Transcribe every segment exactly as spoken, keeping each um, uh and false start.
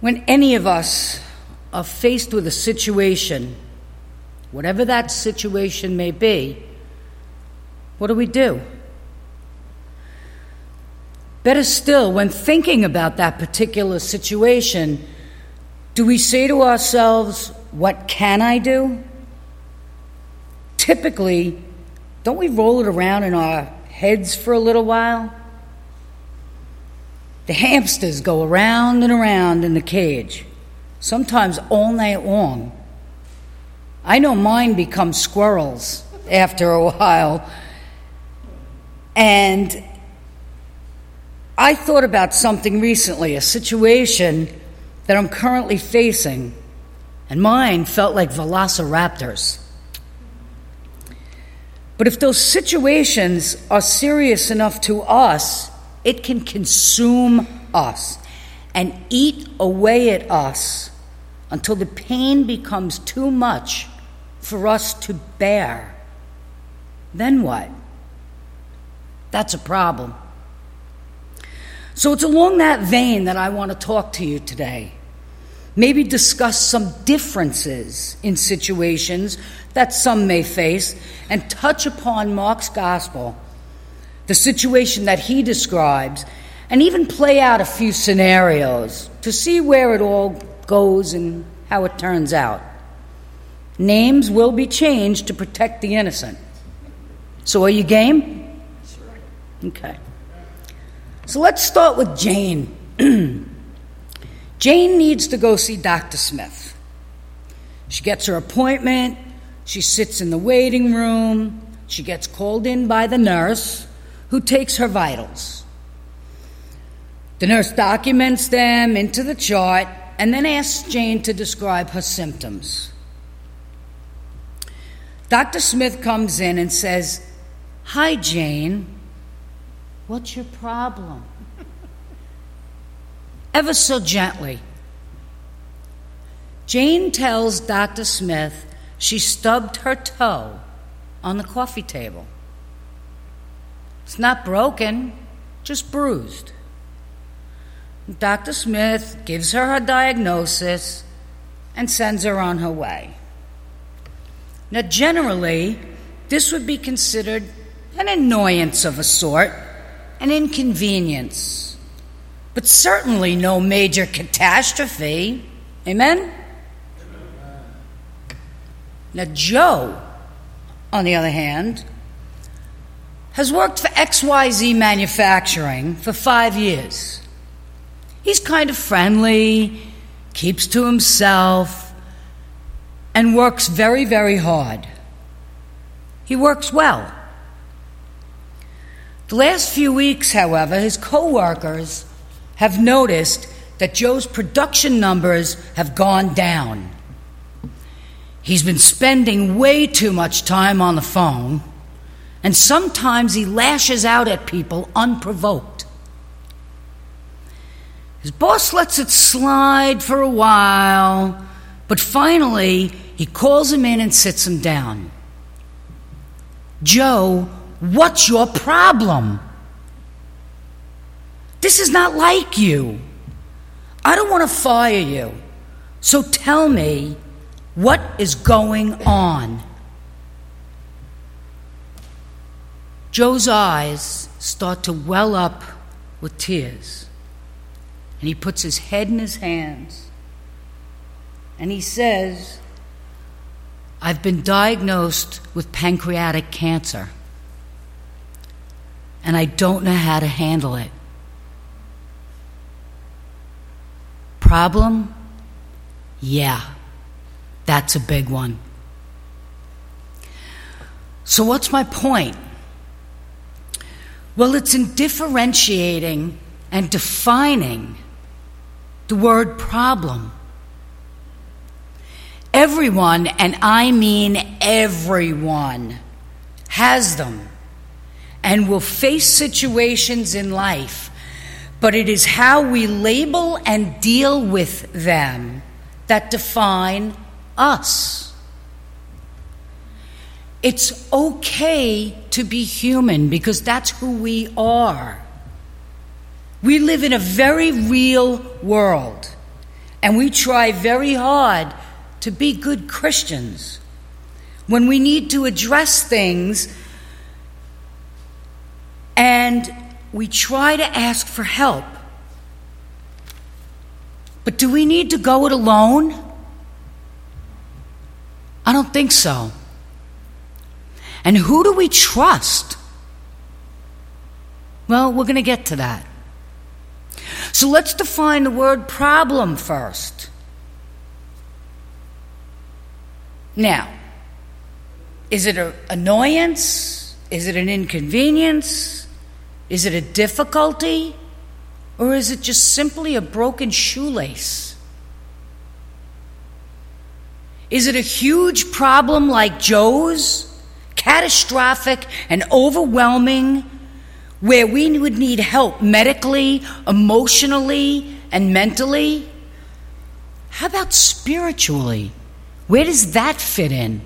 When any of us are faced with a situation, whatever that situation may be, what do we do? Better still, when thinking about that particular situation, do we say to ourselves, what can I do? Typically, don't we roll it around in our heads for a little while? The hamsters go around and around in the cage, sometimes all night long. I know mine become squirrels after a while. And I thought about something recently, a situation that I'm currently facing, and mine felt like velociraptors. But if those situations are serious enough to us, it can consume us and eat away at us until the pain becomes too much for us to bear. Then what? That's a problem. So it's along that vein that I want to talk to you today. Maybe discuss some differences in situations that some may face and touch upon Mark's gospel, the situation that he describes, and even play out a few scenarios to see where it all goes and how it turns out. Names will be changed to protect the innocent. So are you game? Okay. So let's start with Jane. Jane needs to go see Doctor Smith. She gets her appointment. She sits in the waiting room. She gets called in by the nurse, who takes her vitals. The nurse documents them into the chart and then asks Jane to describe her symptoms. Doctor Smith comes in and says, "Hi, Jane. What's your problem?" Ever so gently. Jane tells Doctor Smith she stubbed her toe on the coffee table. It's not broken, just bruised. Doctor Smith gives her her diagnosis and sends her on her way. Now, generally, this would be considered an annoyance of a sort, an inconvenience, but certainly no major catastrophe. Amen? Now, Joe, on the other hand, has worked for X Y Z Manufacturing for five years. He's kind of friendly, keeps to himself, and works very, very hard. He works well. The last few weeks, however, his co-workers have noticed that Joe's production numbers have gone down. He's been spending way too much time on the phone, and sometimes he lashes out at people unprovoked. His boss lets it slide for a while, but finally he calls him in and sits him down. "Joe, what's your problem? This is not like you. I don't want to fire you, so tell me, what is going on?" Joe's eyes start to well up with tears, and he puts his head in his hands, and he says, "I've been diagnosed with pancreatic cancer, and I don't know how to handle it. Problem? Yeah, that's a big one." So what's my point? Well, it's in differentiating and defining the word problem. Everyone, and I mean everyone, has them and will face situations in life, but it is how we label and deal with them that define us. It's okay to be human because that's who we are. We live in a very real world, And we try very hard to be good Christians. When we need to address things and we try to ask for help. But do we need to go it alone? I don't think so. And who do we trust? Well, we're going to get to that. So let's define the word problem first. Now, is it an annoyance? Is it an inconvenience? Is it a difficulty? Or is it just simply a broken shoelace? Is it a huge problem like Joe's? Catastrophic and overwhelming, where we would need help medically, emotionally, and mentally? How about spiritually? Where does that fit in?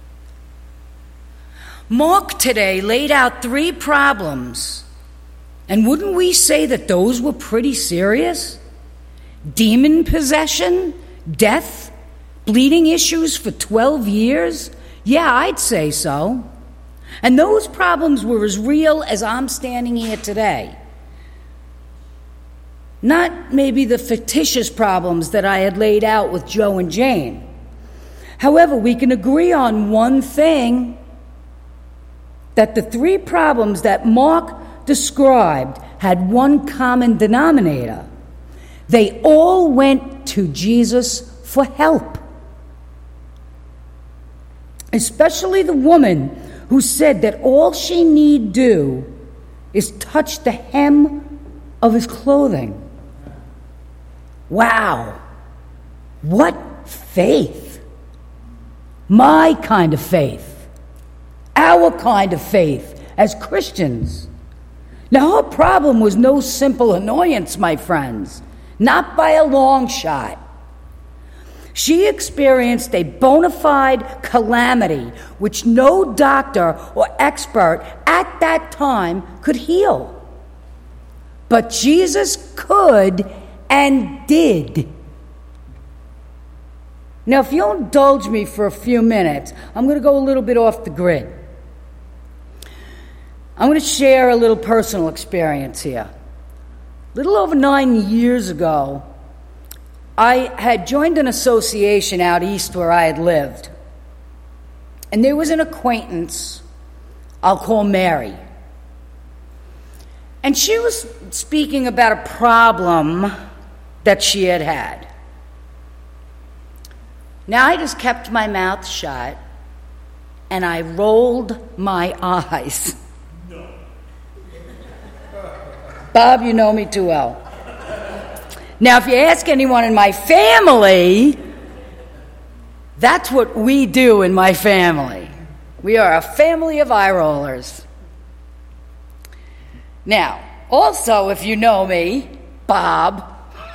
Mark today laid out three problems, and wouldn't we say that those were pretty serious? Demon possession, death, bleeding issues for twelve years? Yeah, I'd say so. And those problems were as real as I'm standing here today. Not maybe the fictitious problems that I had laid out with Joe and Jane. However, we can agree on one thing, that the three problems that Mark described had one common denominator. They all went to Jesus for help. Especially the woman who said that all she need do is touch the hem of his clothing. Wow, what faith! My kind of faith, our kind of faith as Christians. Now, her problem was no simple annoyance, my friends, not by a long shot. She experienced a bona fide calamity which no doctor or expert at that time could heal. But Jesus could and did. Now, if you'll indulge me for a few minutes, I'm going to go a little bit off the grid. I'm going to share a little personal experience here. A little over nine years ago, I had joined an association out east where I had lived. And there was an acquaintance I'll call Mary. And she was speaking about a problem that she had had. Now, I just kept my mouth shut, and I rolled my eyes. No. Bob, you know me too well. Now, if you ask anyone in my family, that's what we do in my family. We are a family of eye rollers. Now, also, if you know me, Bob,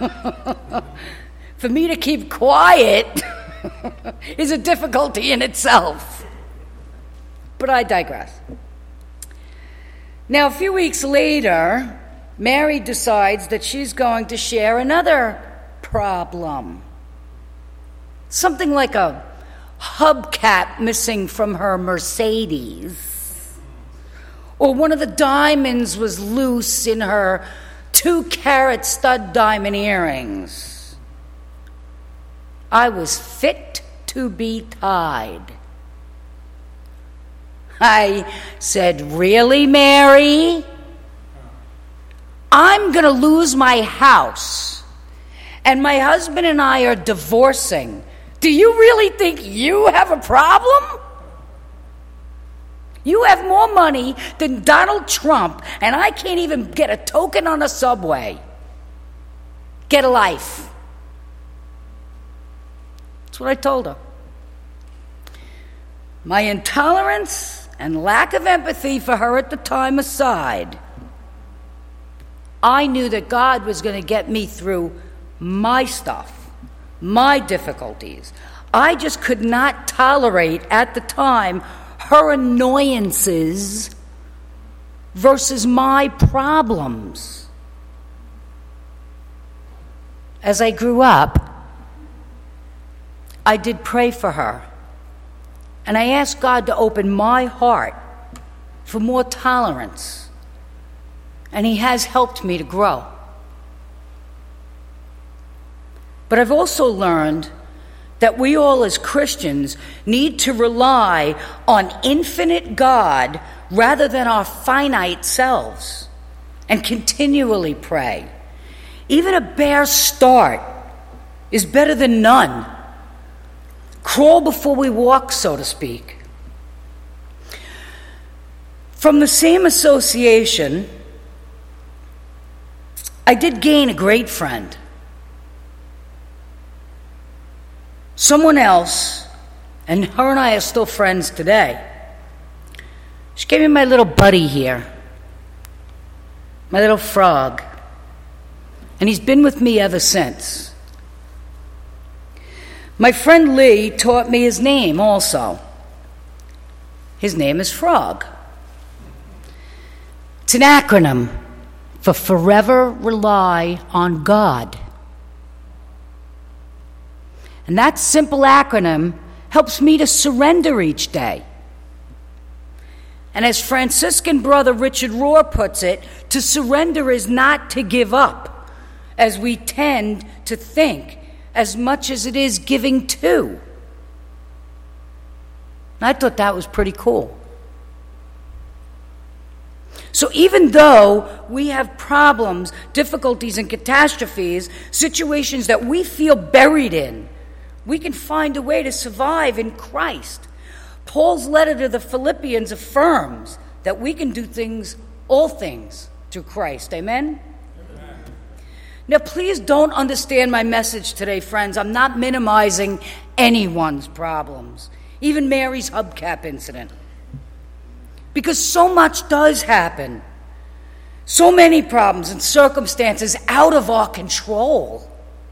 for me to keep quiet is a difficulty in itself. But I digress. Now, a few weeks later, Mary decides that she's going to share another problem. Something like a hubcap missing from her Mercedes. Or one of the diamonds was loose in her two-carat stud diamond earrings. I was fit to be tied. I said, "Really, Mary? I'm going to lose my house, and my husband and I are divorcing. Do you really think you have a problem? You have more money than Donald Trump, and I can't even get a token on a subway. Get a life." That's what I told her. My intolerance and lack of empathy for her at the time aside, I knew that God was going to get me through my stuff, my difficulties. I just could not tolerate at the time her annoyances versus my problems. As I grew up, I did pray for her. And I asked God to open my heart for more tolerance. And He has helped me to grow. But I've also learned that we all as Christians need to rely on infinite God rather than our finite selves, and continually pray. Even a bare start is better than none. Crawl before we walk, so to speak. From the same association, I did gain a great friend. Someone else, and her and I are still friends today. She gave me my little buddy here, my little frog, and he's been with me ever since. My friend Lee taught me his name also. His name is Frog. It's an acronym for Forever Rely on God. And that simple acronym helps me to surrender each day. And as Franciscan brother Richard Rohr puts it, to surrender is not to give up, as we tend to think, as much as it is giving to. And I thought that was pretty cool. So even though we have problems, difficulties, and catastrophes, situations that we feel buried in, we can find a way to survive in Christ. Paul's letter to the Philippians affirms that we can do things, all things, through Christ. Amen? Amen. Now, please don't understand my message today, friends. I'm not minimizing anyone's problems, even Mary's hubcap incident. Because so much does happen. So many problems and circumstances out of our control,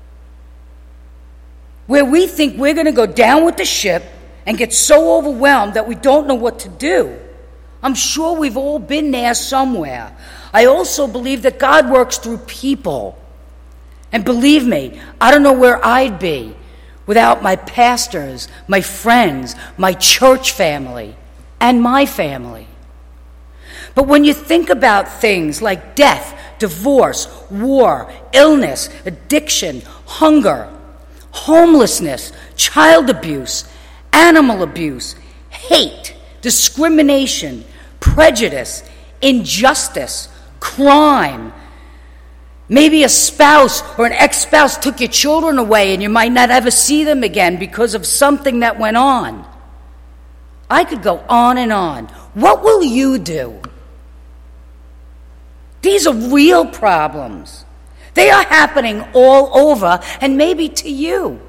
where we think we're going to go down with the ship and get so overwhelmed that we don't know what to do. I'm sure we've all been there somewhere. I also believe that God works through people. And believe me, I don't know where I'd be without my pastors, my friends, my church family, and my family. But when you think about things like death, divorce, war, illness, addiction, hunger, homelessness, child abuse, animal abuse, hate, discrimination, prejudice, injustice, crime. Maybe a spouse or an ex-spouse took your children away and you might not ever see them again because of something that went on. I could go on and on. What will you do? These are real problems. They are happening all over, and maybe to you.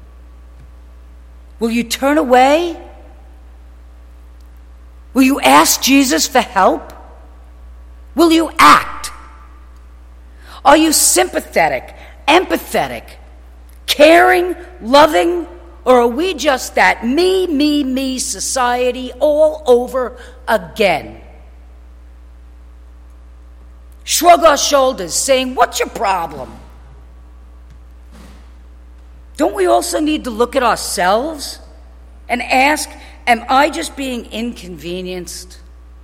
Will you turn away? Will you ask Jesus for help? Will you act? Are you sympathetic, empathetic, caring, loving, or are we just that me, me, me society all over again? Shrug our shoulders, saying, "What's your problem?" Don't we also need to look at ourselves and ask, am I just being inconvenienced?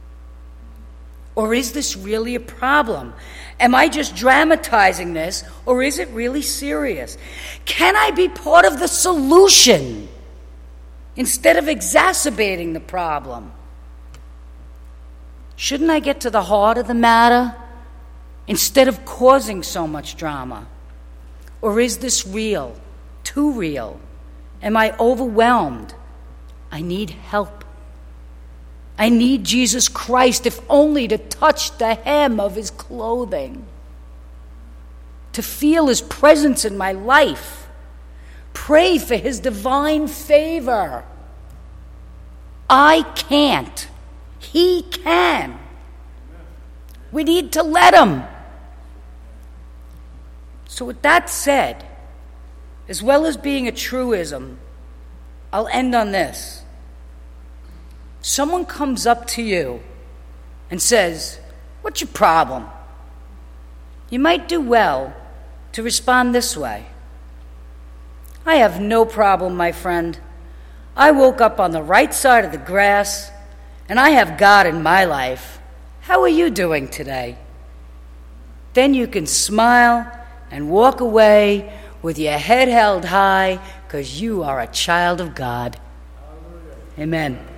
Or is this really a problem? Am I just dramatizing this, or is it really serious? Can I be part of the solution instead of exacerbating the problem? Shouldn't I get to the heart of the matter instead of causing so much drama? Or is this real? Too real? Am I overwhelmed? I need help. I need Jesus Christ, if only to touch the hem of his clothing, to feel his presence in my life. Pray for his divine favor. I can't. He can. We need to let him. So with that said, as well as being a truism, I'll end on this. Someone comes up to you and says, "What's your problem?" You might do well to respond this way: I have no problem, my friend. I woke up on the right side of the grass, and I have God in my life. How are you doing today? Then you can smile and walk away with your head held high because you are a child of God. Amen.